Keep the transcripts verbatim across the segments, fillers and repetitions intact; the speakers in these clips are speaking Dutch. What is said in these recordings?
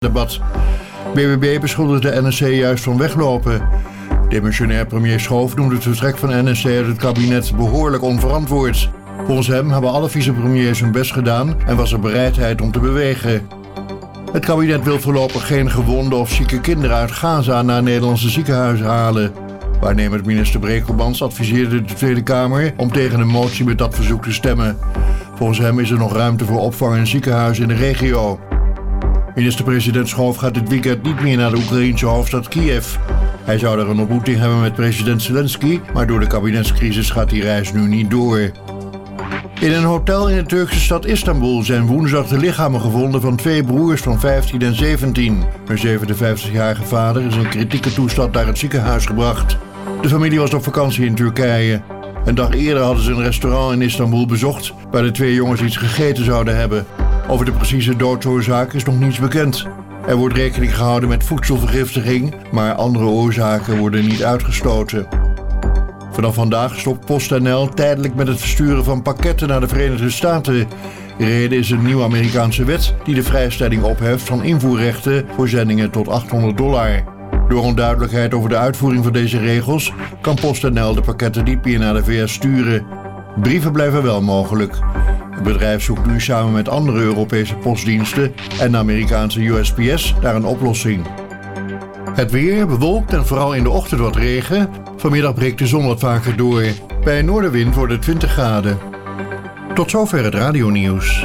debat. B B B beschuldigt de N S C juist van weglopen. Demissionair premier Schoof noemde het vertrek van N S C uit het kabinet behoorlijk onverantwoord. Volgens hem hebben alle vicepremiers hun best gedaan en was er bereidheid om te bewegen. Het kabinet wil voorlopig geen gewonde of zieke kinderen uit Gaza naar Nederlandse ziekenhuizen halen. Waarnemend minister Brekelmans adviseerde de Tweede Kamer om tegen een motie met dat verzoek te stemmen. Volgens hem is er nog ruimte voor opvang in ziekenhuizen in de regio. Minister-president Schoof gaat dit weekend niet meer naar de Oekraïense hoofdstad Kiev. Hij zou daar een ontmoeting hebben met president Zelensky, maar door de kabinetscrisis gaat die reis nu niet door. In een hotel in de Turkse stad Istanbul zijn woensdag de lichamen gevonden van twee broers van vijftien en zeventien. Hun zevenenvijftigjarige vader is in kritieke toestand naar het ziekenhuis gebracht. De familie was op vakantie in Turkije. Een dag eerder hadden ze een restaurant in Istanbul bezocht waar de twee jongens iets gegeten zouden hebben. Over de precieze doodsoorzaak is nog niets bekend. Er wordt rekening gehouden met voedselvergiftiging, maar andere oorzaken worden niet uitgesloten. Vanaf vandaag stopt PostNL tijdelijk met het versturen van pakketten naar de Verenigde Staten. De reden is een nieuwe Amerikaanse wet die de vrijstelling opheft van invoerrechten voor zendingen tot achthonderd dollar. Door onduidelijkheid over de uitvoering van deze regels kan PostNL de pakketten niet meer naar de V S sturen. Brieven blijven wel mogelijk. Het bedrijf zoekt nu samen met andere Europese postdiensten en de Amerikaanse U S P S naar een oplossing. Het weer bewolkt en vooral in de ochtend wat regen. Vanmiddag breekt de zon wat vaker door. Bij een noordenwind wordt het twintig graden. Tot zover het radionieuws.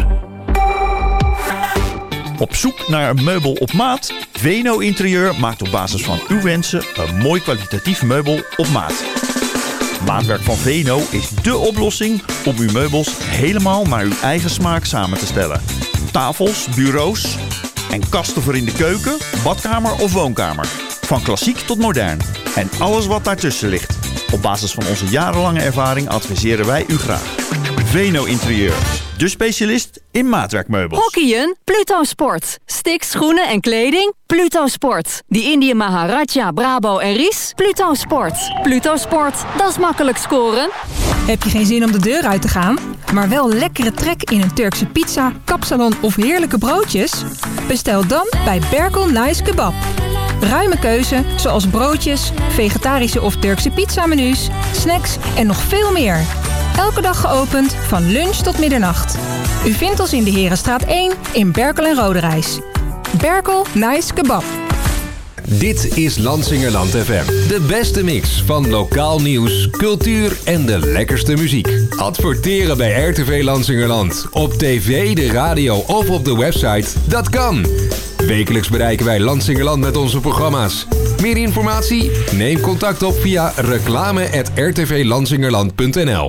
Op zoek naar een meubel op maat? Veno Interieur maakt op basis van uw wensen een mooi kwalitatief meubel op maat. Maatwerk van Veno is dé oplossing om uw meubels helemaal naar uw eigen smaak samen te stellen. Tafels, bureaus en kasten voor in de keuken, badkamer of woonkamer. Van klassiek tot modern. En alles wat daartussen ligt. Op basis van onze jarenlange ervaring adviseren wij u graag. Veno Interieur. De specialist in maatwerkmeubels. Hockeyen? Pluto Sport. Sticks, schoenen en kleding? Pluto Sport. Die Indië Maharaja, Brabo en Ries? Pluto Sport. Pluto Sport, dat is makkelijk scoren. Heb je geen zin om de deur uit te gaan, maar wel lekkere trek in een Turkse pizza, kapsalon of heerlijke broodjes? Bestel dan bij Berkel Nice Kebab. Ruime keuze, zoals broodjes, vegetarische of Turkse pizzamenu's, snacks en nog veel meer. Elke dag geopend, van lunch tot middernacht. U vindt ons in de Herenstraat één in Berkel en Roderijs. Berkel Nice Kebab. Dit is Lansingerland F M. De beste mix van lokaal nieuws, cultuur en de lekkerste muziek. Adverteren bij R T V Lansingerland. Op tv, de radio of op de website. Dat kan. Wekelijks bereiken wij Lansingerland met onze programma's. Meer informatie? Neem contact op via reclame at r t v lansingerland punt n l.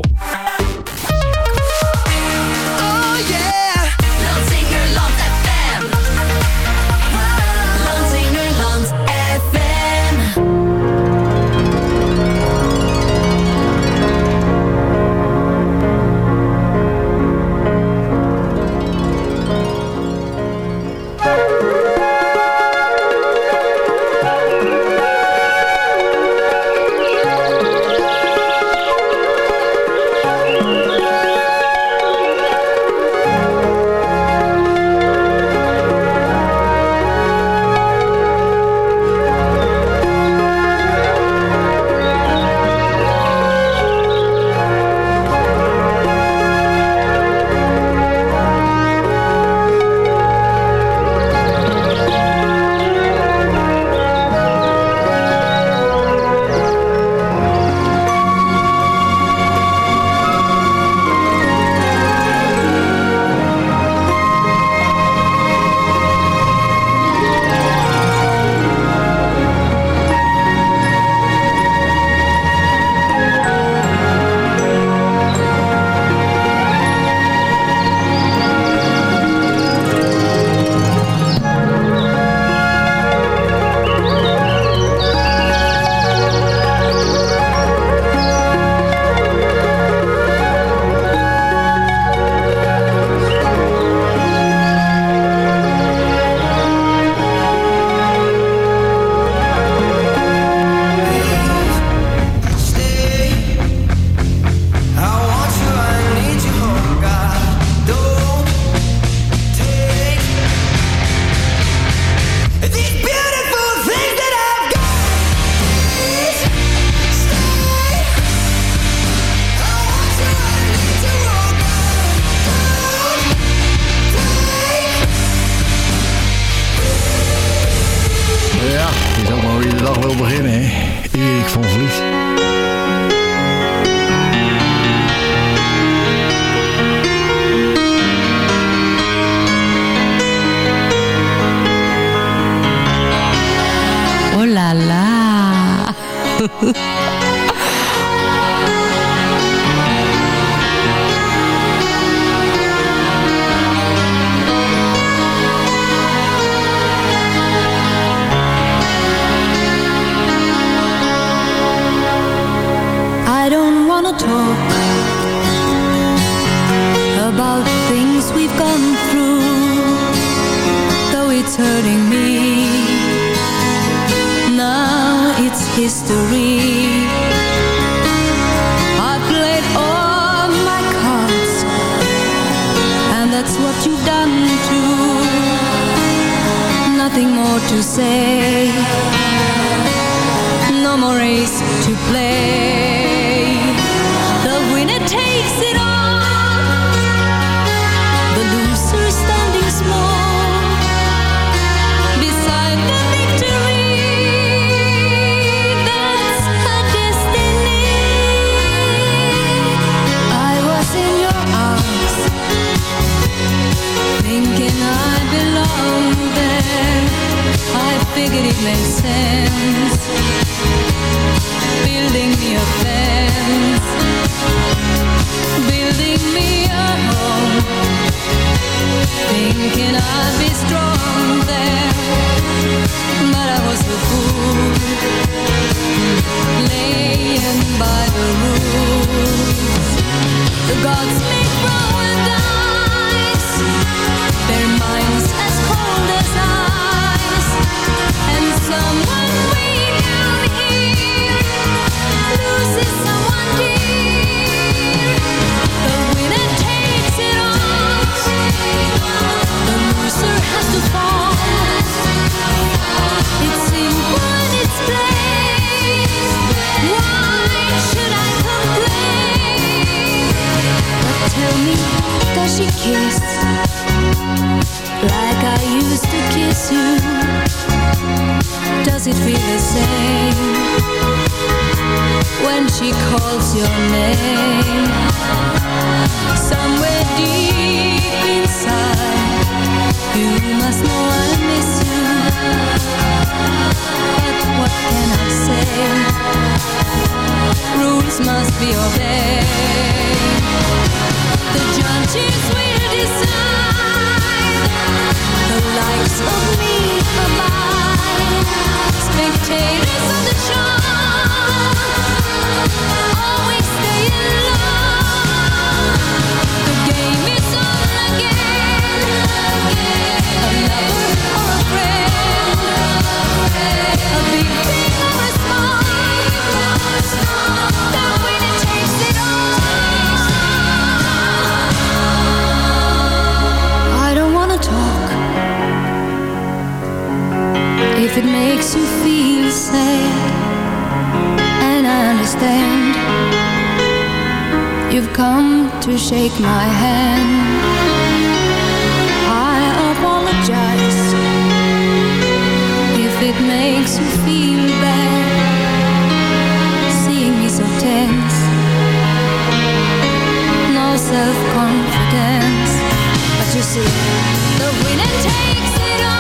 is ook maar hoe je de dag wil beginnen, hè. Erik van Vliet. Oh la la. I don't wanna talk about things we've gone through, though it's hurting me. Now it's history. I played all my cards, and that's what you've done too. Nothing more to say, no more race to play. The winner takes it all, the loser standing small beside the victory. That's her destiny. I was in your arms, thinking I belonged there. I figured it made sense, building me a fence, building me a home, thinking I'd be strong there. But I was a fool, laying by the rules. The gods make roll dice, their minds as cold as ice, and someone way down here loses someone dear. The winner takes it all, the loser has to fall. It's simple and it's plain. Why should I complain? But tell me, does she kiss like I used to kiss you? Does it feel the same when she calls your name? Somewhere deep inside, you must know I miss you. But what can I say? Rules must be obeyed. The judges will decide, the likes of me abide. Spectators of the show always stay in love. The game is on again, a lover or a friend, a big thing or a small, the winner takes it all. I don't wanna talk if it makes you feel sad, and I understand. You've come to shake my hand. I apologize if it makes you feel bad, seeing me so tense, no self-confidence. But you see, the winner takes it all.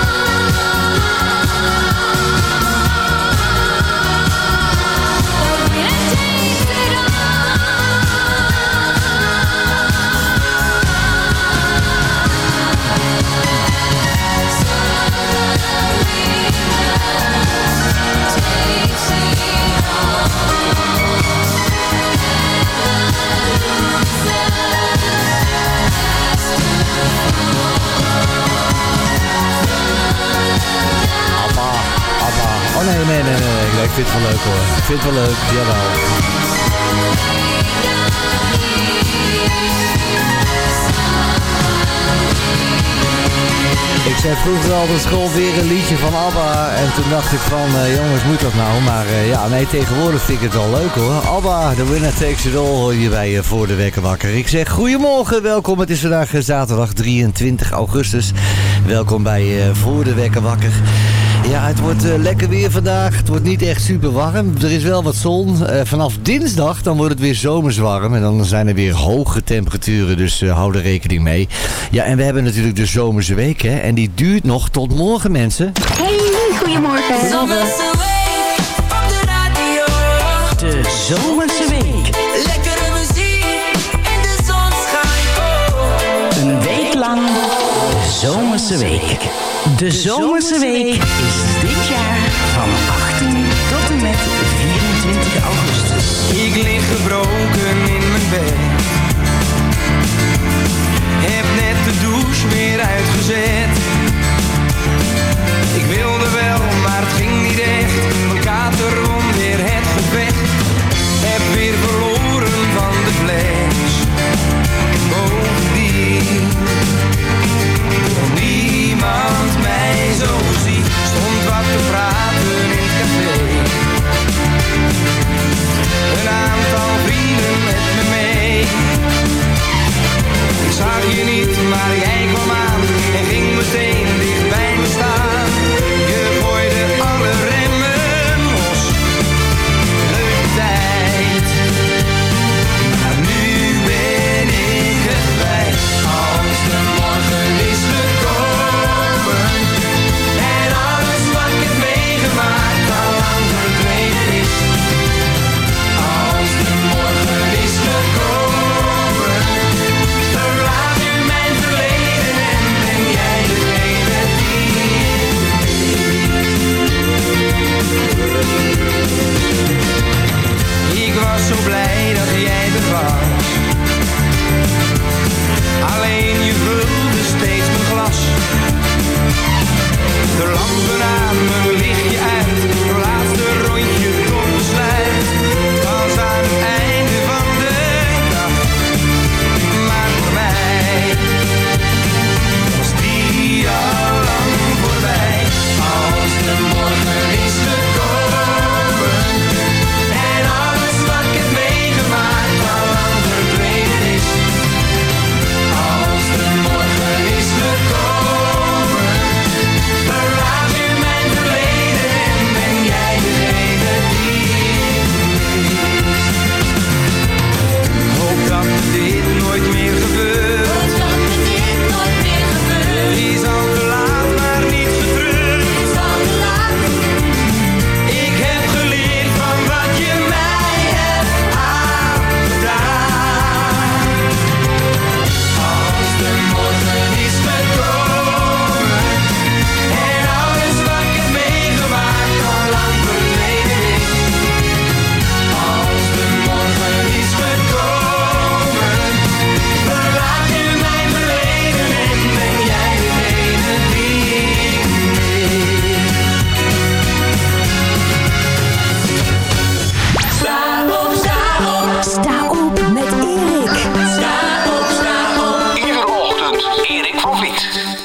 Oh nee, nee, nee, nee, nee, ik vind het wel leuk hoor. Ik vind het wel leuk, jawel. Ik zei vroeger al op school weer een liedje van ABBA. En toen dacht ik van, uh, jongens, moet dat nou? Maar uh, ja, nee, tegenwoordig vind ik het wel leuk hoor. ABBA, The Winner Takes It All, hoor je bij uh, Voor de Wekker Wakker. Ik zeg goedemorgen, welkom. Het is vandaag uh, zaterdag drieëntwintig augustus. Welkom bij uh, Voor de Wekker Wakker. Ja, het wordt uh, lekker weer vandaag. Het wordt niet echt super warm. Er is wel wat zon. Uh, vanaf dinsdag dan wordt het weer zomers warm. En dan zijn er weer hoge temperaturen. Dus uh, hou er rekening mee. Ja, en we hebben natuurlijk de zomerse week. Hè, en die duurt nog tot morgen, mensen. Hey, goedemorgen. Zomerse week op de radio. De zomerse week. Lekkere muziek en de zon schijnt. Oh. Een week lang de zomerse week. De zomerse week is dit jaar van achttien tot en met vierentwintig augustus. Ik lig gebroken in mijn bed. Heb net de douche weer uitgezet. Ik wilde wel, maar het ging niet echt. Mijn kater won weer het gevecht. Heb weer verloren van de fles. Bovendien wil niemand mij zo ziet. Stond wat te praten in het café. Een aantal vrienden met me mee. Ik zag je niet, maar jij kwam aan en ging meteen dicht bij me staan. Je gooide alle remmen los. Leuke tijd. Maar nu ben ik het kwijt. Als de morgen is gekomen en alles wat ik heb meegemaakt al lang verdwenen is. Als de morgen is gekomen, verlaat u mijn verleden en ben jij degene die ik was zo blij dat jij er was. Alleen je vulde steeds mijn glas. De lampen aan, mijn lichtje uit. Het laatste rondje tot besluit. Was aan het einde van de dag. Maar voor mij was die al lang voorbij. Als de morgen is gekomen en alles wat ik heb meegemaakt al lang verdwenen is. Als de morgen is gekomen, verlaat u mijn verleden en ben jij degene die ik hoop dat dit nooit meer gebeurt. Is al te laat, maar niet getreurd. Ik heb geleerd van wat je mij hebt aangedaan. Als de morgen is gekomen en alles wat ik heb meegemaakt al lang verdwenen is. Als de morgen is gekomen, verlaat u mijn verleden en ben jij degene die ik mis. Sta op, sta op, Sta op met Erik. sta op, sta op. Iedere ochtend Erik van Vliet.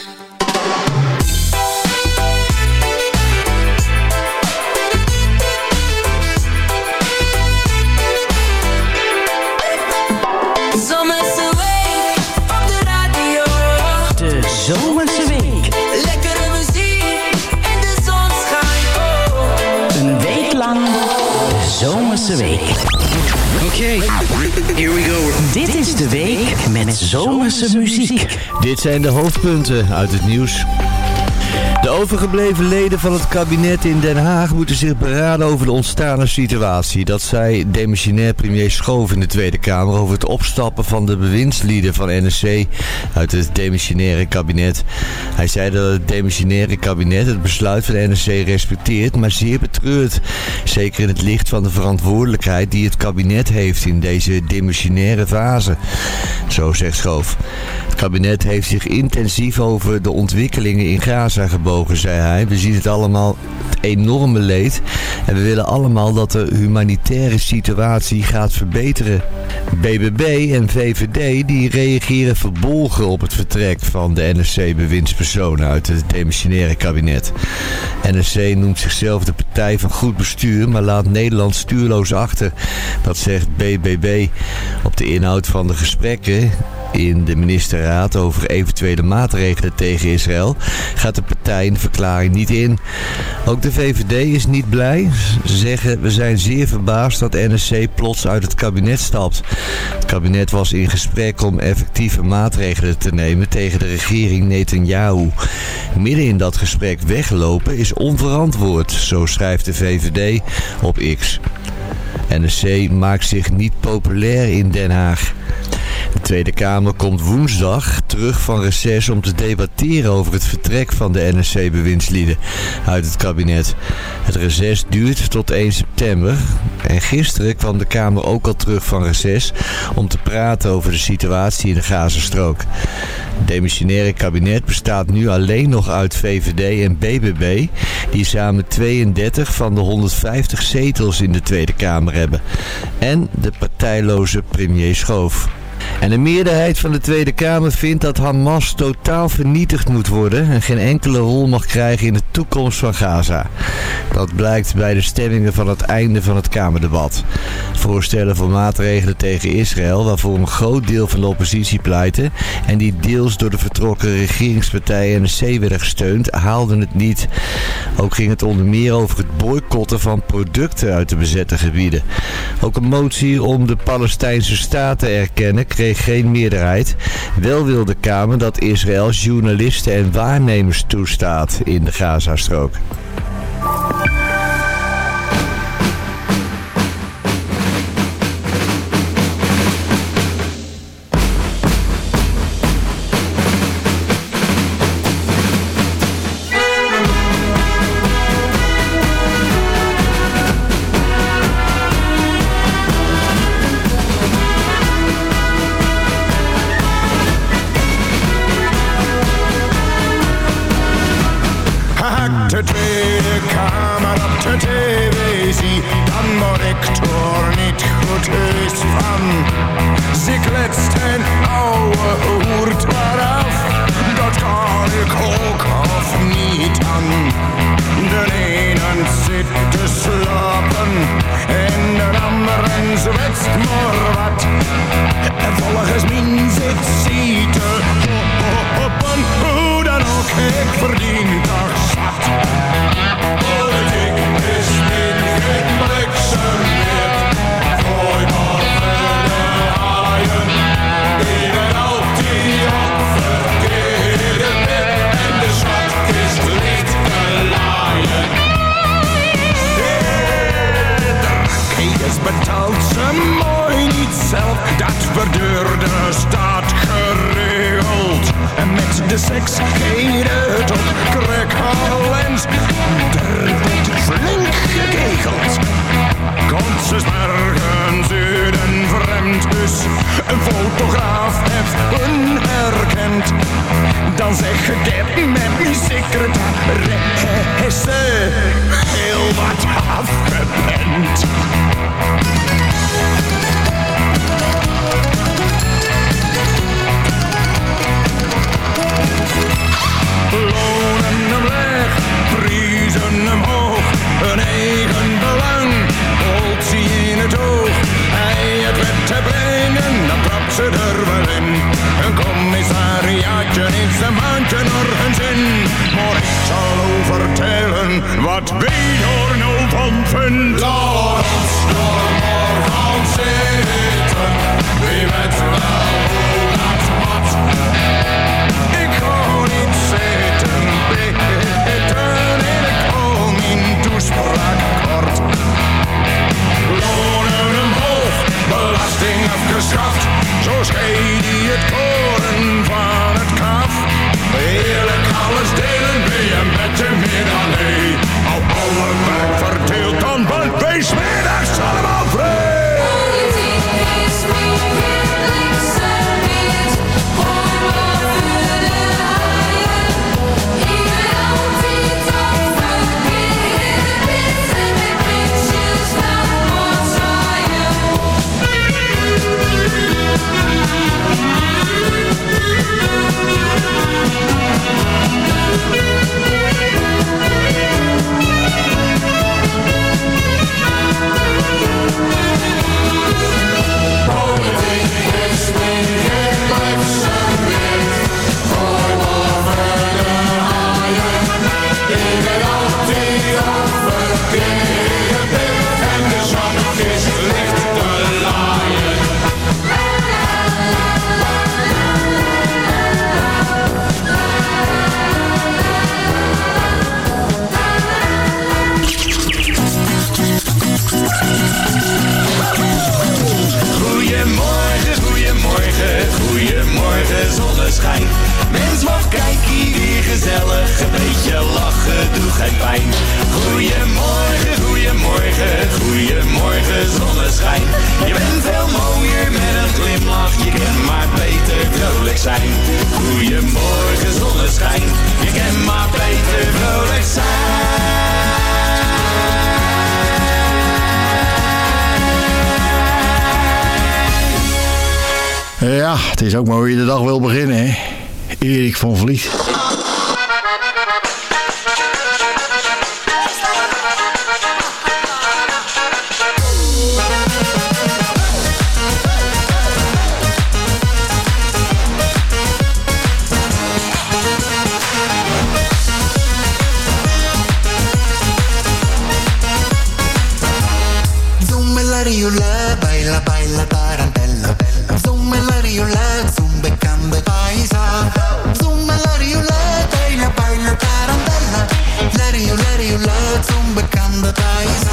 Zomerse week op de radio. De zomerse week. Lekkere muziek en de zon schijnt. Oh. Een week lang de zomerse week. Oké, here we go. Dit is de week met zomerse muziek. Dit zijn de hoofdpunten uit het nieuws. De overgebleven leden van het kabinet in Den Haag moeten zich beraden over de ontstane situatie. Dat zei demissionair premier Schoof in de Tweede Kamer over het opstappen van de bewindslieden van N S C uit het demissionaire kabinet. Hij zei dat het demissionaire kabinet het besluit van de N S C respecteert, maar zeer betreurt. Zeker in het licht van de verantwoordelijkheid die het kabinet heeft in deze demissionaire fase. Zo zegt Schoof. Het kabinet heeft zich intensief over de ontwikkelingen in Gaza gebogen, zei hij. We zien het allemaal, het enorme leed. En we willen allemaal dat de humanitaire situatie gaat verbeteren. B B B en V V D die reageren verbolgen op het vertrek van de N S C-bewindspersonen uit het demissionaire kabinet. N S C noemt zichzelf de partij van goed bestuur, maar laat Nederland stuurloos achter. Dat zegt B B B. Op de inhoud van de gesprekken In de ministerraad over eventuele maatregelen tegen Israël gaat de partij in de verklaring niet in. Ook de V V D is niet blij. Ze zeggen: we zijn zeer verbaasd dat N S C plots uit het kabinet stapt. Het kabinet was in gesprek om effectieve maatregelen te nemen tegen de regering Netanyahu. Midden in dat gesprek weglopen is onverantwoord, zo schrijft de V V D op X. N S C maakt zich niet populair in Den Haag. De Tweede Kamer komt woensdag terug van reces om te debatteren over het vertrek van de N S C-bewindslieden uit het kabinet. Het reces duurt tot één september en gisteren kwam de Kamer ook al terug van reces om te praten over de situatie in de Gazastrook. Het demissionaire kabinet bestaat nu alleen nog uit V V D en B B B, die samen tweeëndertig van de honderdvijftig zetels in de Tweede Kamer hebben. En de partijloze premier Schoof. En de meerderheid van de Tweede Kamer vindt dat Hamas totaal vernietigd moet worden en geen enkele rol mag krijgen in de toekomst van Gaza. Dat blijkt bij de stemmingen van het einde van het Kamerdebat. Voorstellen voor maatregelen tegen Israël, waarvoor een groot deel van de oppositie pleitte en die deels door de vertrokken regeringspartij N S C werden gesteund, haalden het niet. Ook ging het onder meer over het boycotten van producten uit de bezette gebieden. Ook een motie om de Palestijnse staat te erkennen kreeg geen meerderheid. Wel wil de Kamer dat Israël journalisten en waarnemers toestaat in de Gazastrook. de Tweede Kamer op de tv zie, dan word ik er niet goed eens van. Ze kletst een oude hoert eraf, dat kan ik ook of niet aan. De ene zit te slapen en de andere zwetst maar wat. Volgens mij zit ze te hoppen, hoe dan ook, ik verdien toch zat. Politiek is niet gebleksemeerd, gooi maar verder haaien. Even altijd op verkeerde bed en de schatkist ligt te laaien. De raketes betaalt ze mooi niet zelf, dat verduurde staat geregeld. En met de seks geht het op Krekhalens, er wordt flink gekegeld. Komt ze morgens uit een vreemd huis, een fotograaf heeft hun herkend. Dan zeg je dit met die secretaresse, heel wat afgepend. Lonen hem weg, prijzen hem hoog, een eigen belang, holt ze in het oog. Hij het wet te brengen, dan trapt ze er wel in. Een commissariaatje heeft zijn maandje nergens in. Maar ik zal overtellen wat wij er nou van vindt. Laat ons door morgen zitten, wie weet wel hoe dat wat. Ik ga niet zitten beten en ik hou mijn toespraak kort. Lonen hem hoog, belasting afgeschaft, zo scheidt hij het koren van het kaf. Eerlijk alles delen, ben je met je meer dan nee. Al alle werk verdeeld, dan bent wees middags allemaal vrij. Politiek is niet Ja, het is ook maar hoe je de dag wil beginnen, hè. Erik van Vliet. Baila, baila, tarantella. Zumba la riula, zumba cambia paisa. Zumba la riula, baila, baila, tarantella. La riula, riula, zumba cambia paisa.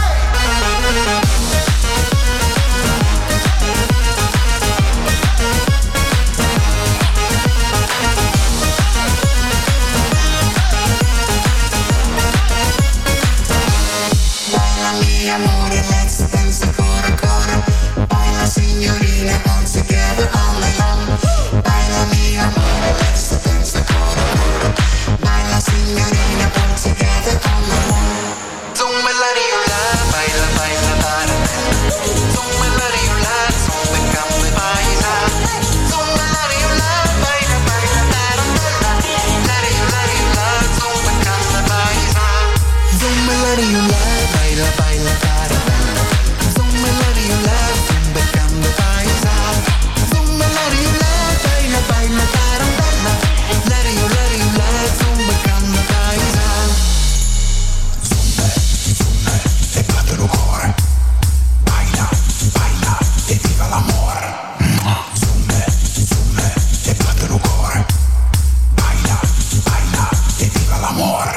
Baila mi amore, let's dance ancora ancora. Baila signorina, all together all night long. Baila mi amore, let's dance ancora ancora. Baila signorina, all together all night long. Zumba la riula, baila, baila, tarantella. Zumba la riula, zumba cambia paisa. Zumba la riula, baila, baila, tarantella. La riula, riula, zumba cambia paisa. Zumba la riula, baila, baila, tarantella. Zumba la riula, zumba cambia paisa. Zumba la riula, baila, baila, tarantella. La riula, riula, zumba cambia paisa. Zumba, zumba, e batte il cuore. Baila, baila, e viva l'amore. Zumba, zumba, e batte il cuore. Baila, baila, e viva l'amore.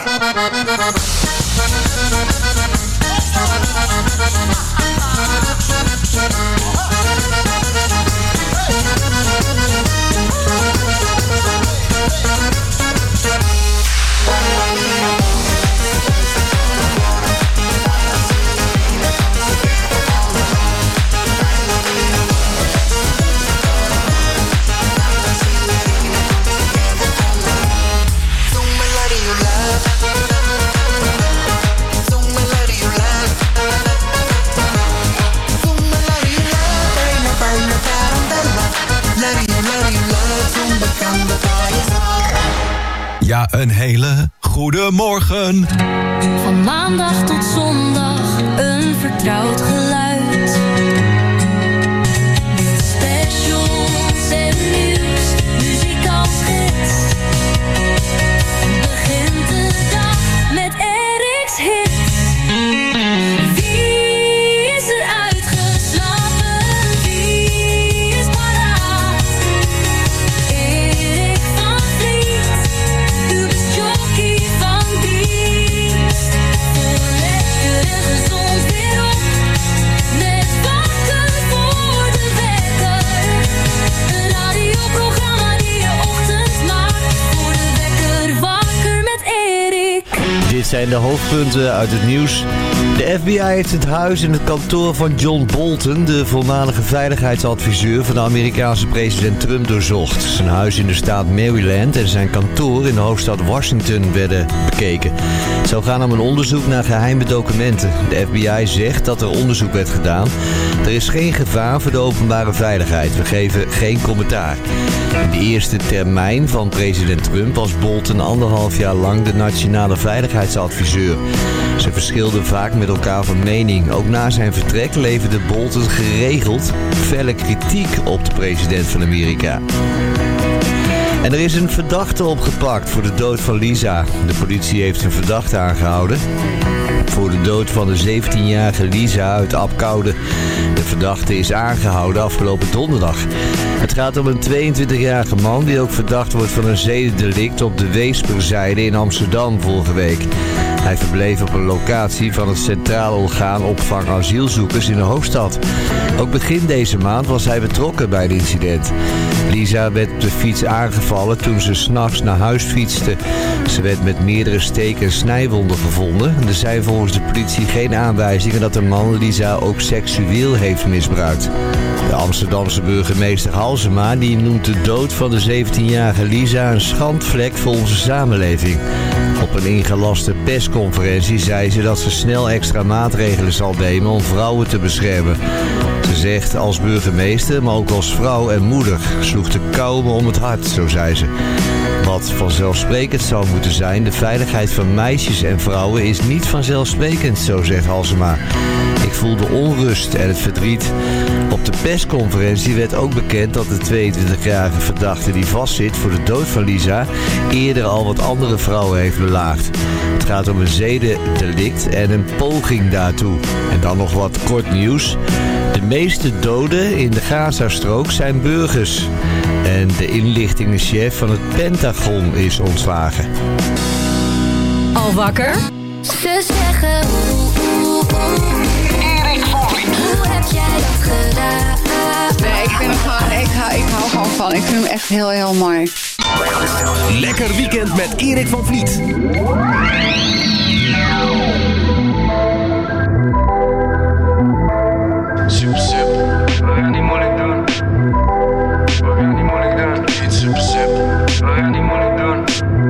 Ja, een hele goede morgen. Van maandag tot zondag een vertrouwd geluid. Specials en nieuws, muziek als gids. Begint de dag met Erik's hits. Wie is er uitgeslapen? Wie is paraat? Erik van Vliet, u bent jockey van dienst. Voor lekker en gezond weer op, met wakker voor de wekker. Een radioprogramma die je ochtend maakt. Voor de wekker wakker met Erik. Dit zijn de hoofdpunten uit het nieuws. De F B I heeft het huis en het kantoor van John Bolton, de voormalige veiligheidsadviseur van de Amerikaanse president Trump, doorzocht. Zijn huis in de staat Maryland en zijn kantoor in de hoofdstad Washington werden bekeken. Het zou gaan om een onderzoek naar geheime documenten. De F B I zegt dat er onderzoek werd gedaan. Er is geen gevaar voor de openbare veiligheid. We geven geen commentaar. In de eerste termijn van president Trump was Bolton anderhalf jaar lang de nationale veiligheidsadviseur. Ze verschilden vaak met elkaar van mening. Ook na zijn vertrek leverde Bolton geregeld felle kritiek op de president van Amerika. En er is een verdachte opgepakt voor de dood van Lisa. De politie heeft een verdachte aangehouden voor de dood van de zeventienjarige Lisa uit Apkoude. De verdachte is aangehouden afgelopen donderdag. Het gaat om een tweeëntwintigjarige man die ook verdacht wordt van een zedendelict op de Weesperzijde in Amsterdam vorige week. Hij verbleef op een locatie van het Centraal Orgaan Opvang Asielzoekers in de hoofdstad. Ook begin deze maand was hij betrokken bij het incident. Lisa werd op de fiets aangevallen toen ze 's nachts naar huis fietste. Ze werd met meerdere steken en snijwonden gevonden. Er zijn volgens de politie geen aanwijzingen dat de man Lisa ook seksueel heeft misbruikt. De Amsterdamse burgemeester Halsema die noemt de dood van de zeventienjarige Lisa een schandvlek voor onze samenleving. Op een ingelaste persconferentie persconferentie zei ze dat ze snel extra maatregelen zal nemen om vrouwen te beschermen. Ze zegt als burgemeester, maar ook als vrouw en moeder sloeg de kou me om het hart, zo zei ze. Wat vanzelfsprekend zou moeten zijn, de veiligheid van meisjes en vrouwen is niet vanzelfsprekend, zo zegt Halsema. Ik voelde onrust en het verdriet. Op de persconferentie werd ook bekend dat de tweeëntwintigjarige verdachte die vastzit voor de dood van Lisa eerder al wat andere vrouwen heeft belaagd. Het gaat om een zedendelict en een poging daartoe. En dan nog wat kort nieuws. De meeste doden in de Gazastrook zijn burgers. En de inlichtingenchef van het Pentagon is ontslagen. Al wakker? Ze zeggen oeh, oeh, oeh. Erik van Vliet. Hoe heb jij dat gedaan? Nee, ik vind hem gewoon, ik hou, ik hou gewoon van. Ik vind hem echt heel, heel mooi. Lekker weekend met Erik van Vliet. Super simpel. We gaan niet moeilijk doen. We gaan niet moeilijk doen. Niet super simpel. We gaan niet moeilijk doen.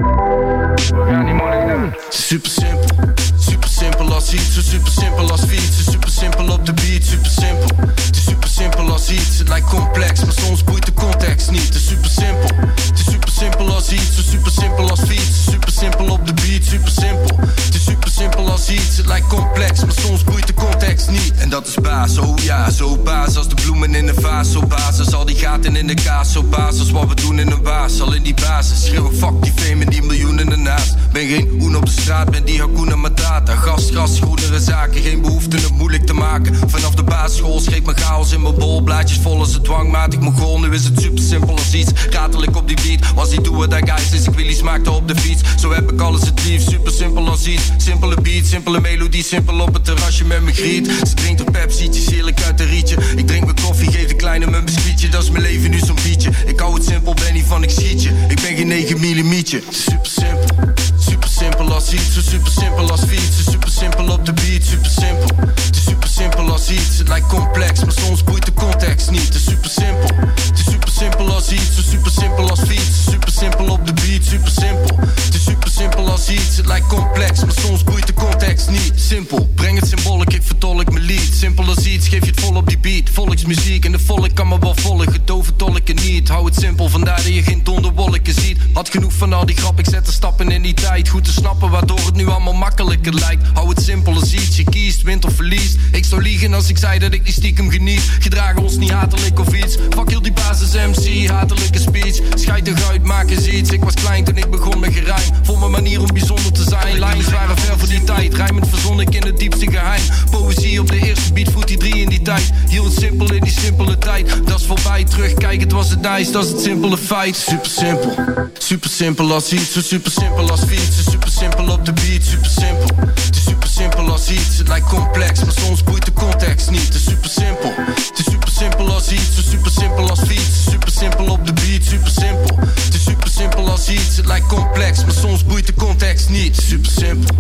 We gaan niet moeilijk doen. Super simpel. Super simpel als iets. Zo super simpel als fietsen. Super simpel op de beat. Super simpel. Het is super simpel als iets. Het lijkt complex, maar soms boeit de context niet. Het is super simpel. Het is super simpel als iets. Zo super simpel als fietsen. Super simpel op de beat. Super simpel. Het is super simpel als iets. Het lijkt complex, maar soms boeit de context niet. En dat is baas, oh ja, zo baas als de bloemen in een vaas. Zo basis, al die gaten in de kaas. Zo basis, wat we doen in een baas. Al in die basis, schreeuwen fuck die fame en die miljoenen ernaast. Ben geen hoen op de straat, ben die Hakuna Matata. Gast, gras, groenere zaken, geen behoefte het moeilijk te maken. Vanaf de basisschool schreef mijn chaos in mijn bol. Blaadjes vol als het dwangmatig Mongool. Nu is het super simpel als iets, ratel ik op die beat. Was die doe dat guys, is ik Willy smaakte op de fiets. Zo heb ik alles het lief, super simpel als iets. Simpele beat, simpele melodie, simpel op het terrasje met mijn griet. Ze drinkt een pepsietje, heerlijk uit een rietje. Ik drink mijn koffie, geef de kleine mijn biscuitje. Dat is mijn leven nu zo'n bietje. Ik hou het simpel, ben niet van ik schiet je. Ik ben geen negen millimeter. Super simpel, super simpel als iets. Zo super simpel als fietsen. Super simpel op de beat, super simpel. Het is super simpel als iets. Het lijkt complex, maar soms boeit de context niet. Het is super simpel. Het is super simpel als iets. Zo super simpel als fietsen. Super simpel op de beat, super simpel. Het is super simpel als iets. Het lijkt complex, maar soms boeit de context niet. Simpel, breng het symboliek, ik vertolk mijn lied. Simpel als iets, geef je het vol op die beat. Volksmuziek en de volk kan me wel volgen. Dove tolken niet, hou het simpel, vandaar dat je geen donderwolken ziet. Had genoeg van al die grap, ik zet de stappen in die tijd. Goed te snappen, waardoor het nu allemaal makkelijker lijkt. Hou het simpel als iets, je kiest, wint of verliest. Ik zou liegen als ik zei dat ik die stiekem geniet. Gedragen ons niet hatelijk of iets. Fuck heel die basis M C, hatelijke speech. Scheid toch uit, maak eens iets. Ik was klein toen ik begon met gerijm. Vond mijn manier om bijzonder te zijn. Lines waren ver voor die tijd. Rijmend verzon ik in het diepste geheim. Poëzie op de eerste beat, voet die drie in die tijd. Heel het simpel in die simpele tijd. Dat is voorbij, terugkijk, het was het nice. Dat is het simpele feit. Super simpel, super simpel als iets. Zo super simpel als fietsen. Super simpel op de beat, super simpel. Het is super simpel als iets. Het lijkt complex, maar soms boeit de context niet. Het is super simpel. Het is super simpel als iets. Zo super simpel als fietsen. Super simpel op de beat, super simpel. Het is super simpel als iets. Het lijkt complex, maar soms boeit de context niet. Super simpel.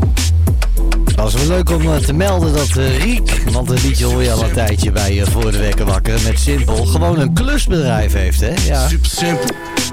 Het was wel leuk om uh, te melden dat uh, Riek, want een liedje hoor je al een tijdje bij uh, Voor de Wekker Wakker met Simpel, gewoon een klusbedrijf heeft, hè? Ja. Super simpel.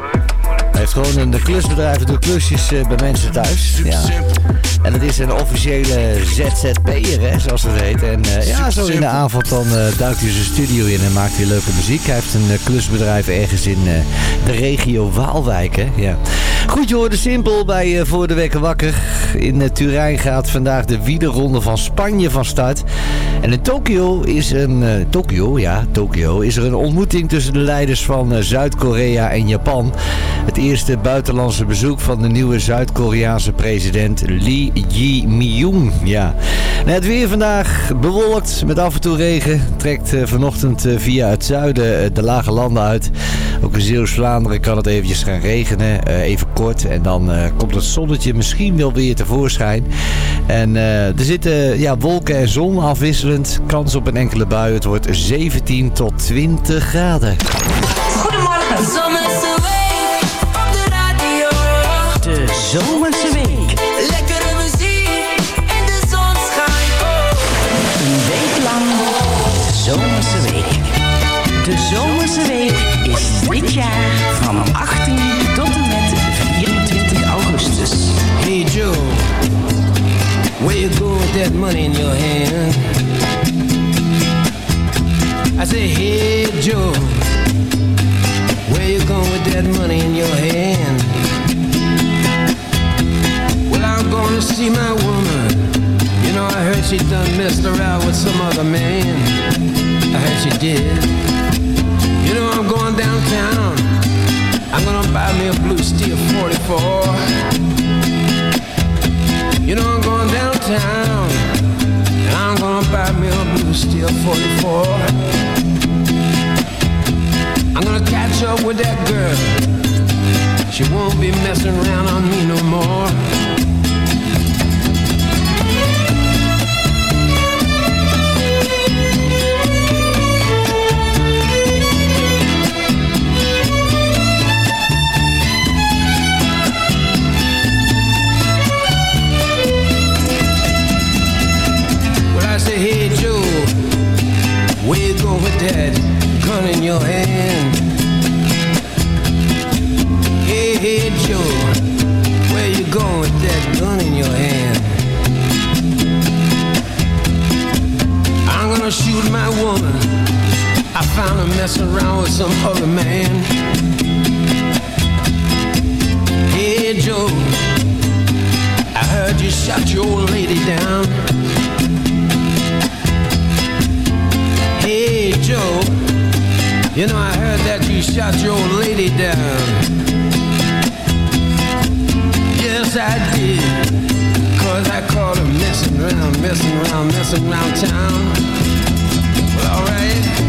Hij heeft gewoon een klusbedrijf, doet klusjes uh, bij mensen thuis. Ja. En het is een officiële Z Z P'er, hè, zoals het heet. En uh, ja, zo in de avond dan uh, duikt hij zijn studio in en maakt hij leuke muziek. Hij heeft een uh, klusbedrijf ergens in uh, de regio Waalwijk, hè. Ja. Goed, je hoorde Simpel bij uh, Voor de Wekker Wakker. In uh, Turijn gaat vandaag de wielerronde van Spanje van start. En in Tokio is een uh, Tokio, ja, Tokio is er een ontmoeting tussen de leiders van uh, Zuid-Korea en Japan. Het eerste buitenlandse bezoek van de nieuwe Zuid-Koreaanse president Lee Jae-myung. Ja. Nou, het weer vandaag bewolkt met af en toe regen. Trekt uh, vanochtend uh, via het zuiden uh, de lage landen uit. Ook in Zeeuws-Vlaanderen kan het eventjes gaan regenen. Uh, even kort. En dan uh, komt het zonnetje misschien wel weer tevoorschijn. En uh, er zitten ja, wolken en zon afwisselend. Kans op een enkele bui. Het wordt zeventien tot twintig graden. Goedemorgen. Zomerse week op de radio. De Zomerse Week. Lekkere muziek en de zon schijnt. Oh. Een week lang de Zomerse Week. De Zomerse Week is dit jaar van achttien tot en met vierentwintig augustus. Hey Joe, you go with that money in your hand? I say, hey Joe, where you going with that money in your hand? Well, I'm gonna see my woman. You know, I heard she done messed around with some other man. I heard she did. You know, I'm going downtown. I'm gonna buy me a blue steel forty-four. You know, I'm going downtown, and I'm gonna buy me a blue steel forty-four. I'm gonna catch up with that girl. She won't be messing around on me no more. Hey Joe, where you go with that gun in your hand? Hey, hey Joe, where you going with that gun in your hand? I'm gonna shoot my woman. I found her messing around with some other man. Hey Joe, I heard you shot your old lady down. Hey Joe, you know I heard that you shot your old lady down. Yes I did, cause I caught her messing around, messing around, messing around town. Well alright.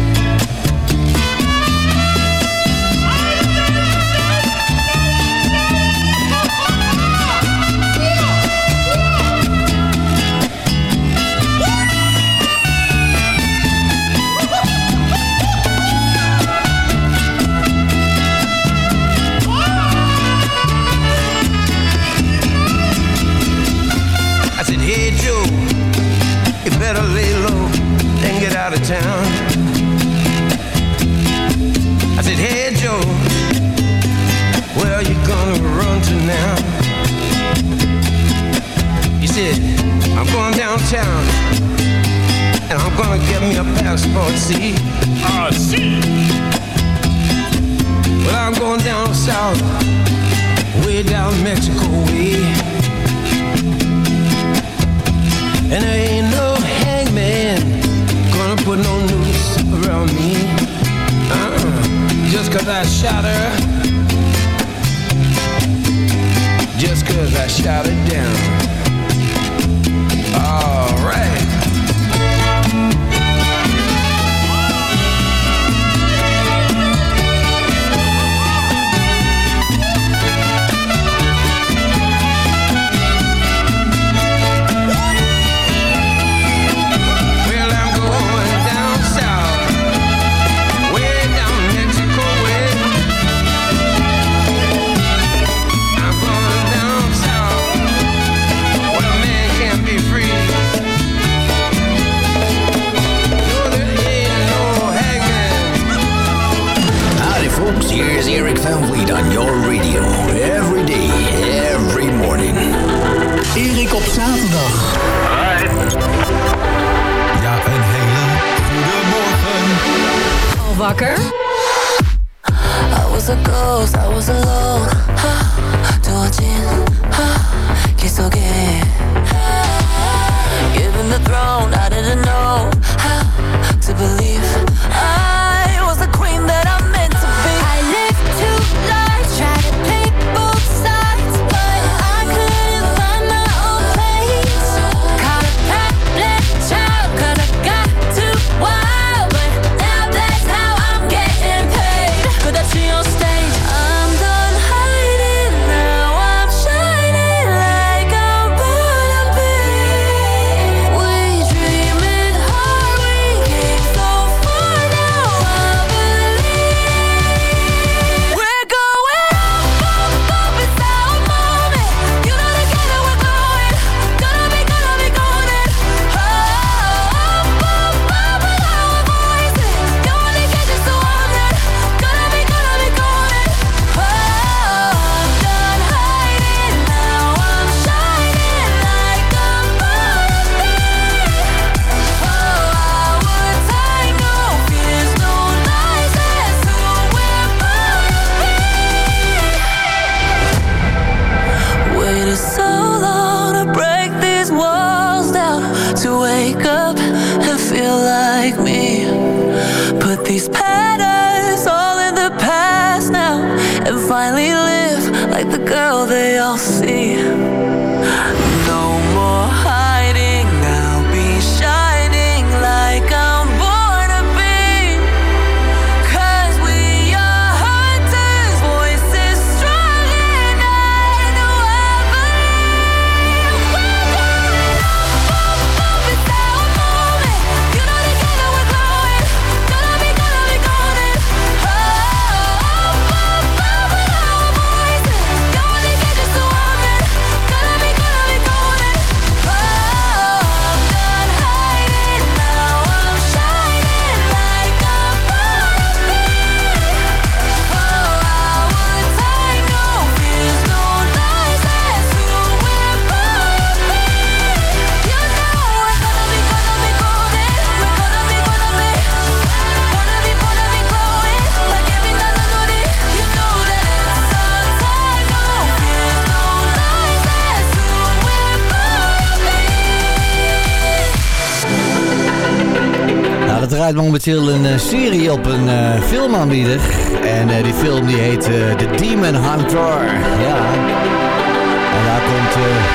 Hey Joe, you better lay low and get out of town. I said, hey Joe, where are you gonna run to now? He said, I'm going downtown and I'm gonna get me a passport, see? Ah, see. Well, I'm going down south, way down Mexico way. And there ain't no hangman gonna put no noose around me. Uh-uh. Just cause I shot her. Just cause I shot her down. Alright. Here's Eric Van Vliet on your radio. Every day, every morning. Erik op zaterdag. Alright. Ja, een hele goede morgen. Al wakker? I was a ghost, I was alone. 두어진 길 속에 Given the throne, I didn't know how to believe I was the queen that I meant to be. I lived two lives, tried to pick both sides, but I couldn't find my own place. Caught a prattling child, cause I got too wild, but now that's how I'm getting paid. Could I see on stage? I'm done hiding, now I'm shining like I'm born to be. We dream draait momenteel een uh, serie op een uh, filmaanbieder. En uh, die film die heet uh, The Demon Hunter. Ja. En daar komt uh,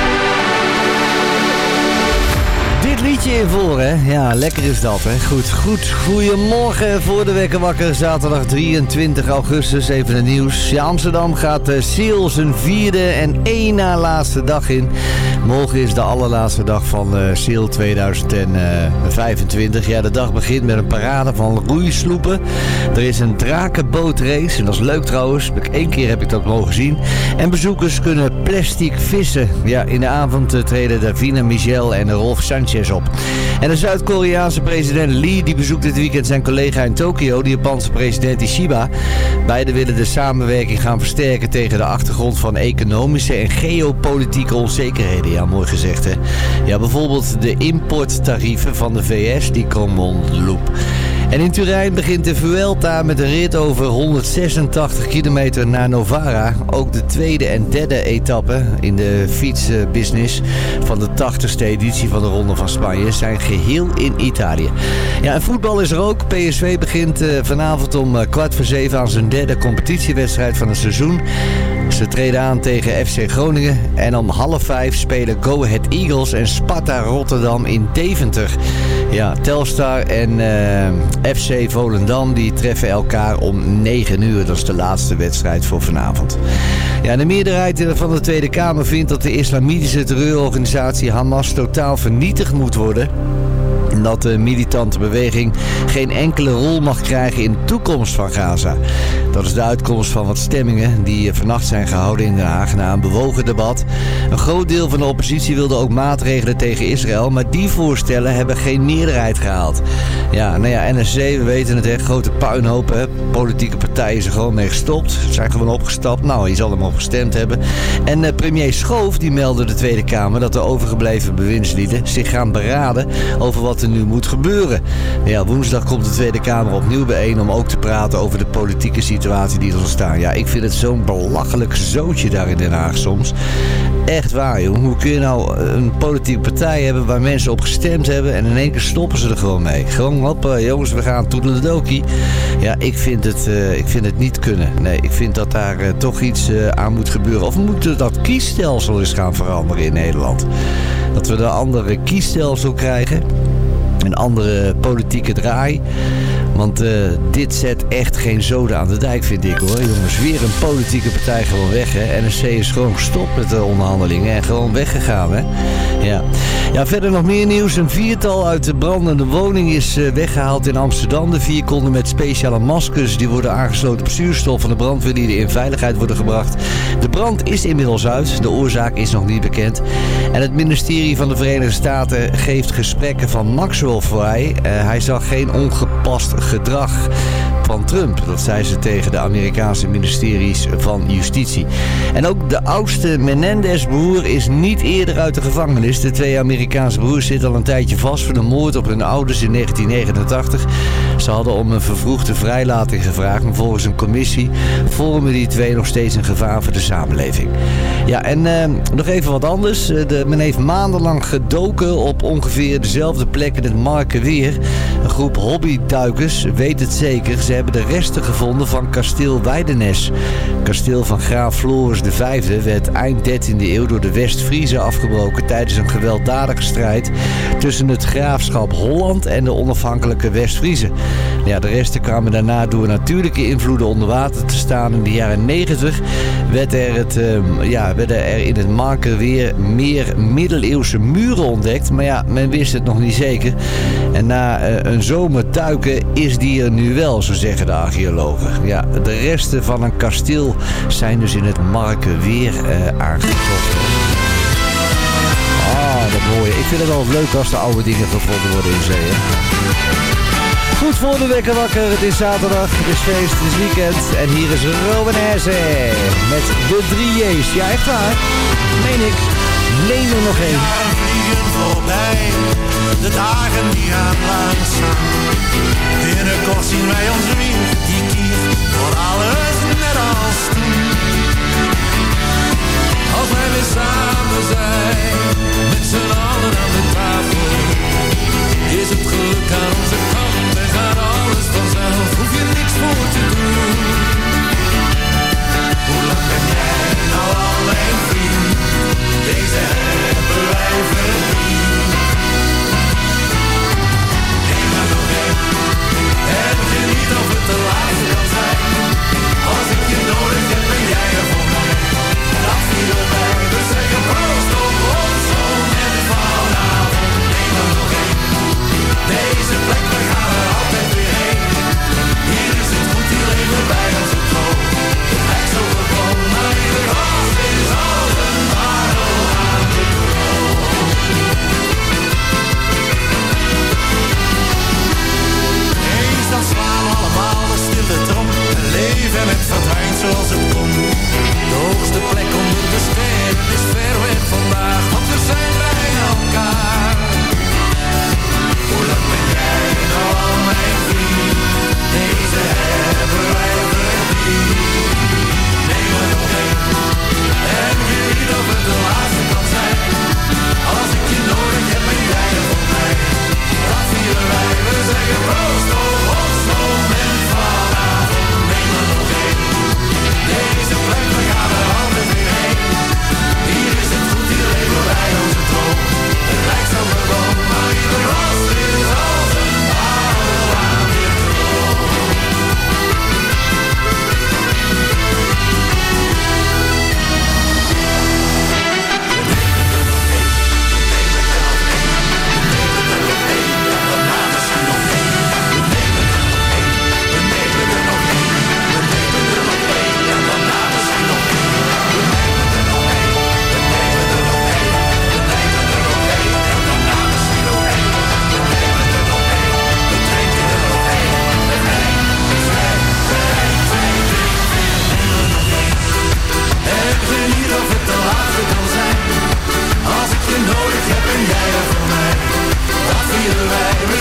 dit liedje in voor, hè. Ja, lekker is dat, hè. Goed, goed. Goedemorgen voor de Wekker Wakker. Zaterdag drieëntwintig augustus. Even het nieuws. Ja, Amsterdam gaat uh, Seal zijn vierde en één na laatste dag in. Morgen is de allerlaatste dag van uh, Seal tweeduizend vijfentwintig. Ja, de dag begint met een parade van roeisloepen. Er is een drakenbootrace. En dat is leuk trouwens. Eén keer heb ik dat mogen zien. En bezoekers kunnen plastic vissen. Ja, in de avond uh, treden Davina Michel en Rolf Sanchez op. En de Zuid-Koreaanse president Lee die bezoekt dit weekend zijn collega in Tokio, de Japanse president Ishiba. Beiden willen de samenwerking gaan versterken tegen de achtergrond van economische en geopolitieke onzekerheden. Ja, mooi gezegd, hè. Ja, bijvoorbeeld de importtarieven van de V S, die komen onder de loep. En in Turijn begint de Vuelta met een rit over honderdzesentachtig kilometer naar Novara. Ook de tweede en derde etappe in de fietsbusiness van de tachtigste editie van de Ronde van Spanje zijn geheel in Italië. Ja, en voetbal is er ook. P S V begint uh, vanavond om uh, kwart voor zeven aan zijn derde competitiewedstrijd van het seizoen. Ze treden aan tegen F C Groningen. En om half vijf spelen Go Ahead Eagles en Sparta Rotterdam in Deventer. Ja, Telstar en uh, F C Volendam die treffen elkaar om negen uur. Dat is de laatste wedstrijd voor vanavond. Ja, de meerderheid van de Tweede Kamer vindt dat de islamitische terreurorganisatie Hamas totaal vernietigd moet worden. Dat de militante beweging geen enkele rol mag krijgen in de toekomst van Gaza. Dat is de uitkomst van wat stemmingen die vannacht zijn gehouden in Den Haag na een bewogen debat. Een groot deel van de oppositie wilde ook maatregelen tegen Israël, maar die voorstellen hebben geen meerderheid gehaald. Ja, nou ja, N S C, we weten het, hè, grote puinhopen. Hè. Politieke partijen zijn gewoon mee gestopt. Ze zijn gewoon opgestapt. Nou, je zal hem op gestemd hebben. En uh, premier Schoof die meldde de Tweede Kamer dat de overgebleven bewindslieden zich gaan beraden over wat er nu moet gebeuren. Ja, woensdag komt de Tweede Kamer opnieuw bijeen om ook te praten over de politieke situatie die er ontstaan. Ja, ik vind het zo'n belachelijk zootje daar in Den Haag soms. Echt waar, joh. Hoe kun je nou een politieke partij hebben waar mensen op gestemd hebben en in één keer stoppen ze er gewoon mee. Gewoon, hoppa, jongens, we gaan toedeledokie. Ja, ik vind het, uh, ik vind het niet kunnen. Nee, ik vind dat daar uh, toch iets uh, aan moet gebeuren. Of we moeten dat kiesstelsel eens gaan veranderen in Nederland. Dat we een andere kiesstelsel krijgen. Een andere politieke draai. Want uh, dit zet echt geen zoden aan de dijk, vind ik, hoor. Jongens, weer een politieke partij gewoon weg, hè. N S C is gewoon gestopt met de onderhandelingen en gewoon weggegaan, hè. Ja. Ja, verder nog meer nieuws. Een viertal uit de brandende woning is uh, weggehaald in Amsterdam. De vier konden met speciale maskers die worden aangesloten op zuurstof van de brandweerlieden in veiligheid worden gebracht. De brand is inmiddels uit. De oorzaak is nog niet bekend. En het ministerie van de Verenigde Staten geeft gesprekken van Maxwell vrij. Uh, hij zag geen ongepast gedrag van Trump. Dat zei ze tegen de Amerikaanse ministeries van Justitie. En ook de oudste Menendez-broer is niet eerder uit de gevangenis. De twee Amerikaanse broers zitten al een tijdje vast voor de moord op hun ouders in negentien negenentachtig. Ze hadden om een vervroegde vrijlating gevraagd, maar volgens een commissie vormen die twee nog steeds een gevaar voor de samenleving. Ja, en uh, nog even wat anders. De, men heeft maandenlang gedoken op ongeveer dezelfde plek in het Markerweer. Een groep hobbyduikers weet het zeker. Ze hebben de resten gevonden van kasteel Weidenes. Kasteel van graaf Floris de Vijfde werd eind dertiende eeuw door de West-Friezen afgebroken tijdens een gewelddadige strijd tussen het graafschap Holland en de onafhankelijke West-Friezen. Ja, de resten kwamen daarna door natuurlijke invloeden onder water te staan. In de jaren negentig werd er het, uh, ja, werden er in het Markerweer meer middeleeuwse muren ontdekt. Maar ja, men wist het nog niet zeker. En na uh, een zomer duiken is die er nu wel, zo zeggen de archeologen. Ja, de resten van een kasteel zijn dus in het Markerweer uh, aangetroffen. Ah, dat mooi. Ik vind het altijd leuk als de oude dingen gevonden worden in zee, hè? Goed voor de Wekker Wakker. Het is zaterdag, het is feest, het is weekend. En hier is Rowanese met de drie J's. Ja, echt waar. Meen ik. Neem er nog één. De jaren vliegen voorbij, de dagen die gaan langzaam. Binnenkort zien wij ons weer, die kiert voor alles net als toen. Als wij weer samen zijn, met z'n allen aan de tafel, is het geluk aan onze kant en gaan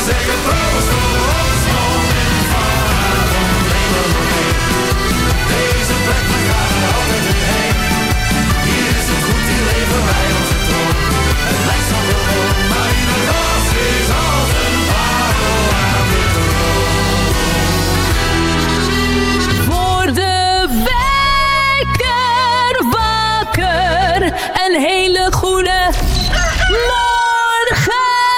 zeggen proost op ons moment vanavond. Neem me nog mee. Deze plek, we gaan er altijd weer heen. Hier is het goed, hier leven wij onze droom. Het lijkt zo gewoon, maar ieder glas is als een parel aan de kroon. Voor de wekker wakker, een hele goede morgen.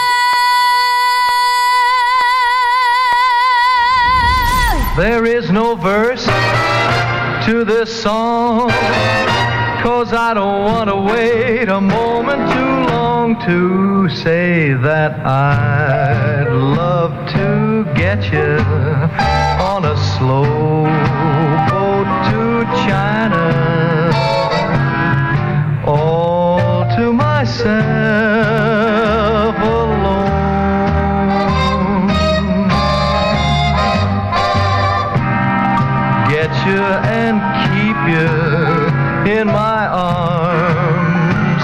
There is no verse to this song, 'cause I don't want to wait a moment too long to say that I'd love to get you on a slow boat to China, all to myself alone. Get you and keep you in my arms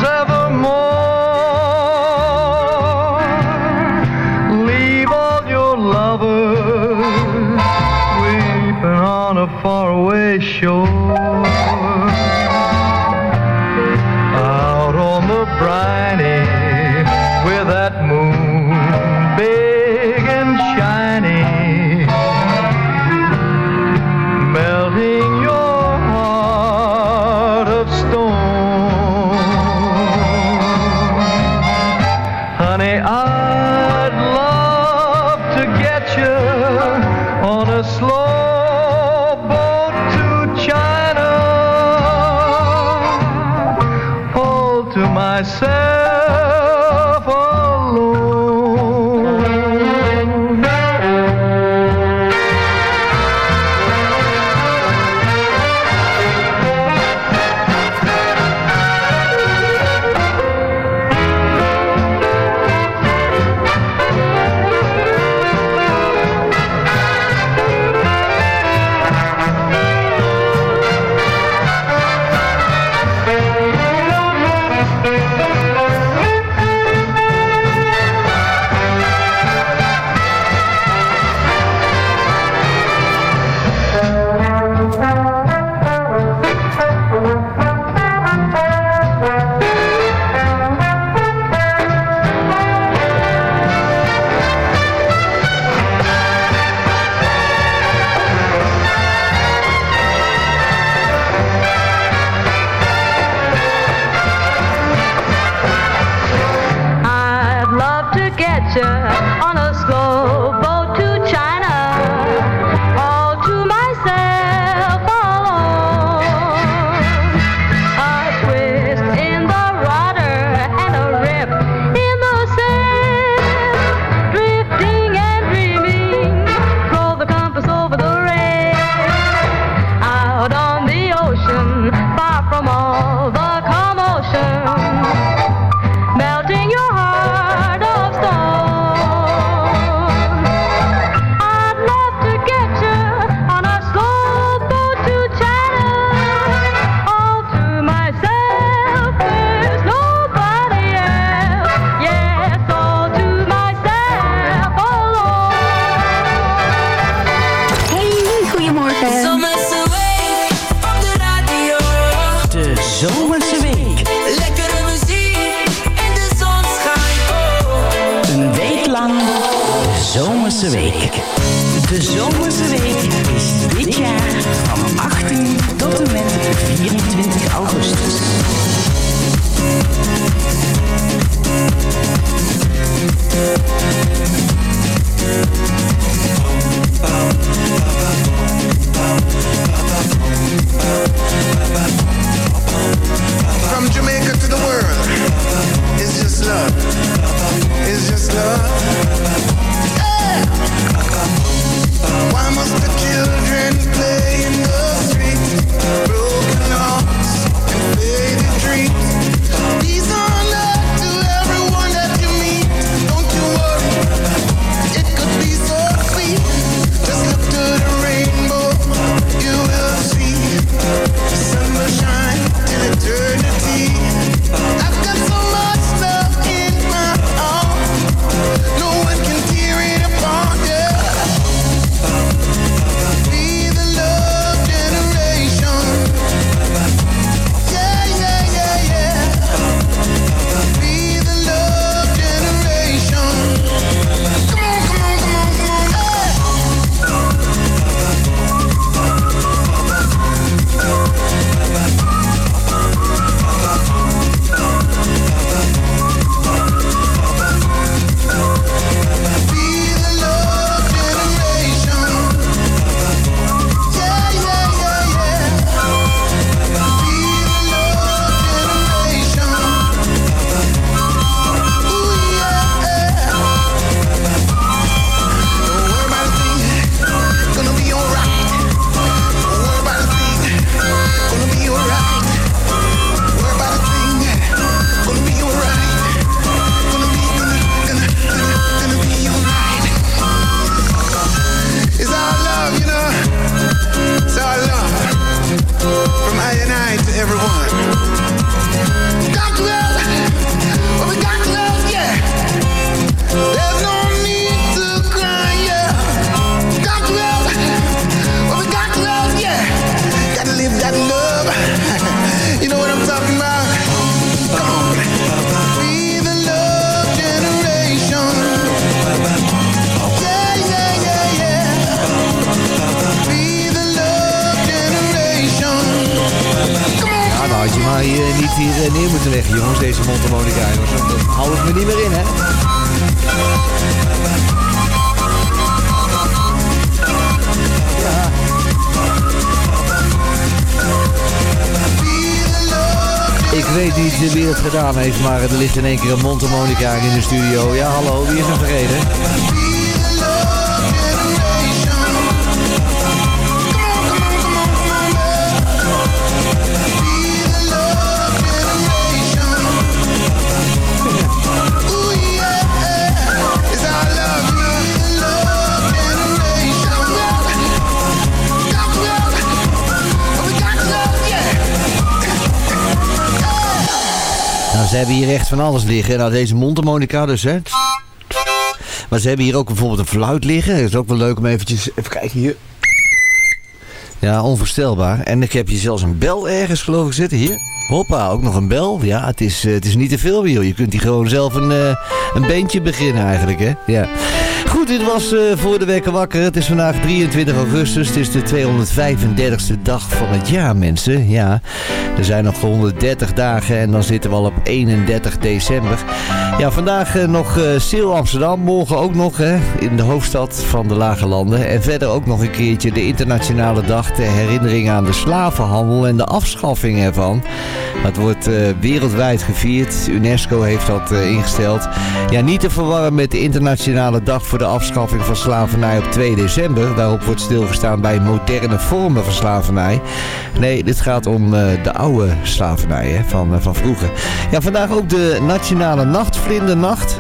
evermore. Leave all your lovers weeping on a faraway shore. Out on the briny with that moon big and shiny, melting your heart of stone. Honey, I'd love to get you on a slow boat to China, all to myself alone. I'd love to get you on a slow boat to China, all to myself alone. A twist in the rudder and a rip in the sail, drifting and dreaming, throw the compass over the rail. Out on the ocean, far from all the commotion, melting your heart of stone. I'd love to get you on a slow boat to China, all to myself, there's nobody else. Yes, all to myself alone. Hey, goedemorgen. Zomerse week op de radio. De Zomerse Week. Lekkere muziek en de zon schijnt. Oh. Een week lang de Zomerse Week. De Zomerse Week is dit jaar van achttien tot en met vierentwintig augustus. From Jamaica to the world, it's just love. It's just love. Yeah. Why must the children play in the streets? Broken hearts and faded dreams. Peace on earth to everyone that you meet. Don't you worry, it could be so sweet. Just look to the rainbow, you will see. The sun will shine till eternity. I've got so much love in my heart. No deze mondharmonica, jongens. Dat hou ik me niet meer in, hè. Ja. Ik weet niet wie het gedaan heeft, maar er ligt in één keer een mondharmonica in de studio. Ja, hallo, wie is er vergeten? Ze hebben hier echt van alles liggen. Nou, deze mondharmonica dus, hè. Maar ze hebben hier ook bijvoorbeeld een fluit liggen. Dat is ook wel leuk om eventjes... Even kijken hier. Ja, onvoorstelbaar. En ik heb hier zelfs een bel ergens, geloof ik, zitten. Hier. Hoppa, ook nog een bel. Ja, het is, uh, het is niet te veel, joh. Je kunt hier gewoon zelf een, uh, een beentje beginnen eigenlijk, hè. Ja. Goed, dit was uh, voor de wekker wakker. Het is vandaag drieëntwintig augustus. Het is de tweehonderdvijfendertigste dag van het jaar, mensen. Ja, er zijn nog honderddertig dagen en dan zitten we al op eenendertig december. Ja, vandaag uh, nog uh, Seel Amsterdam. Morgen ook nog hè, in de hoofdstad van de Lage Landen. En verder ook nog een keertje de internationale dag ter herinnering aan de slavenhandel en de afschaffing ervan. Dat wordt uh, wereldwijd gevierd. UNESCO heeft dat uh, ingesteld. Ja, niet te verwarren met de internationale dag voor de afschaffing van slavernij op twee december. Daarop wordt stilgestaan bij moderne vormen van slavernij. Nee, dit gaat om uh, de oude slavernij hè, van, uh, van vroeger. Ja, vandaag ook de Nationale Nachtvlindernacht.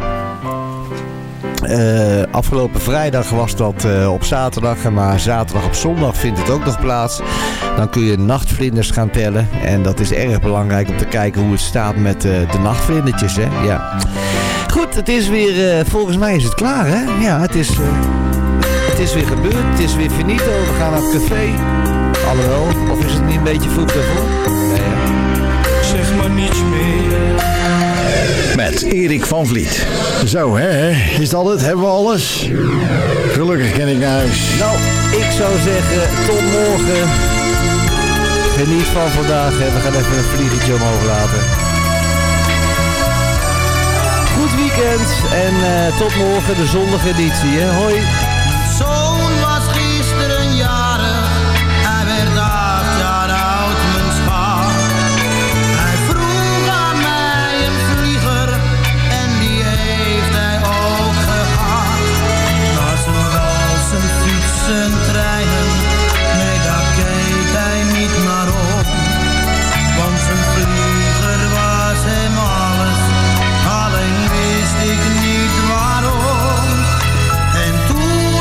Uh, afgelopen vrijdag was dat uh, op zaterdag, maar zaterdag op zondag vindt het ook nog plaats. Dan kun je nachtvlinders gaan tellen en dat is erg belangrijk om te kijken hoe het staat met uh, de nachtvlindertjes, hè? Ja. Goed, het is weer, uh, volgens mij is het klaar, hè? Ja, het is, uh, het is weer gebeurd, het is weer finito, we gaan naar het café. Alhoewel, of is het niet een beetje vroeg daarvoor? Nee, hè? Zeg maar niets meer. Met Erik van Vliet. Zo, hè? Is dat het? Hebben we alles? Gelukkig ken ik naar huis. Nou, ik zou zeggen, tot morgen. Geniet van vandaag, hè. We gaan even een vliegetje omhoog laten. Goed weekend en uh, tot morgen, de zondageditie, hè. Hoi. Zoon was gisteren jarig, hij werd acht jaar oud, mijn schat. Hij vroeg aan mij een vlieger en die heeft hij ook gehad. Maar zijn walsen, fietsen, treinen, nee daar keek hij niet naar op. Want zijn vlieger was hem alles, alleen wist ik niet waarom. En toen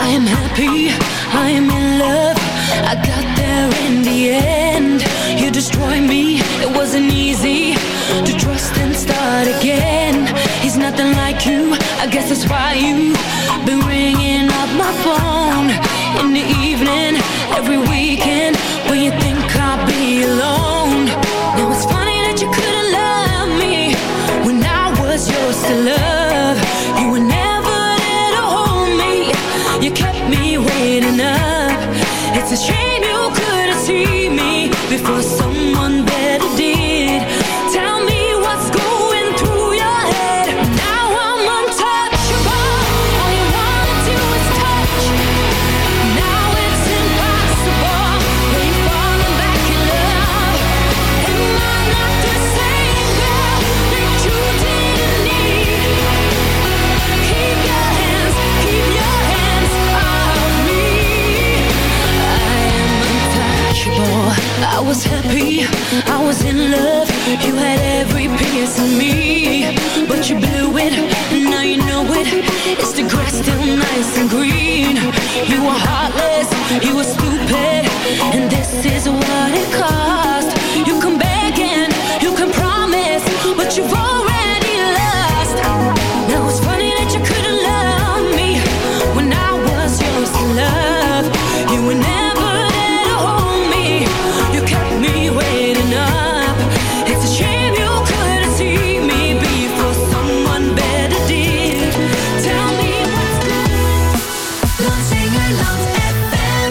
I am happy, I am in love. I got there in the end. You destroyed me, it wasn't easy to trust and start again. He's nothing like you, I guess that's why you been ringing up my phone in the evening, every weekend, when you think I'll be alone. Now it's funny that you couldn't love me when I was yours to love. You were never there to hold me, you kept me waiting up. It's a shame you couldn't see me before someone better did. Tell me what's going through your head. Now I'm untouchable, all you wanna do is touch. Now it's impossible, when you're falling back in love. Am I not the same girl that you didn't need? Keep your hands, keep your hands off me. I am untouchable. I was happy, I was in love. You had every piece of me, but you blew it, now you know it. It's the grass still nice and green. You were heartless, you were stupid, and this is what it cost. You can beg and you can promise, but you've already lost. Now it's funny that you couldn't love me when I was yours to love. You were never there to hold me, you kept me waiting up. It's a shame you couldn't see me before someone better did. Tell me what's good. Lansingerland F M.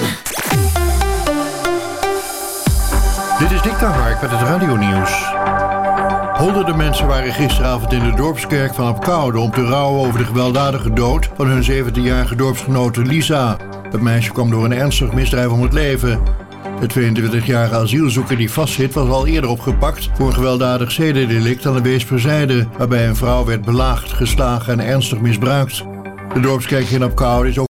Dit is Dick Hark met het radionieuws. Honderden mensen waren gisteravond in de dorpskerk van Apkoude om te rouwen over de gewelddadige dood van hun zeventienjarige dorpsgenote Lisa. Het meisje kwam door een ernstig misdrijf om het leven. De tweeëntwintigjarige asielzoeker die vastzit was al eerder opgepakt voor een gewelddadig zedendelict aan de Weesperzijde, waarbij een vrouw werd belaagd, geslagen en ernstig misbruikt. De dorpskerk in Apkoude is ook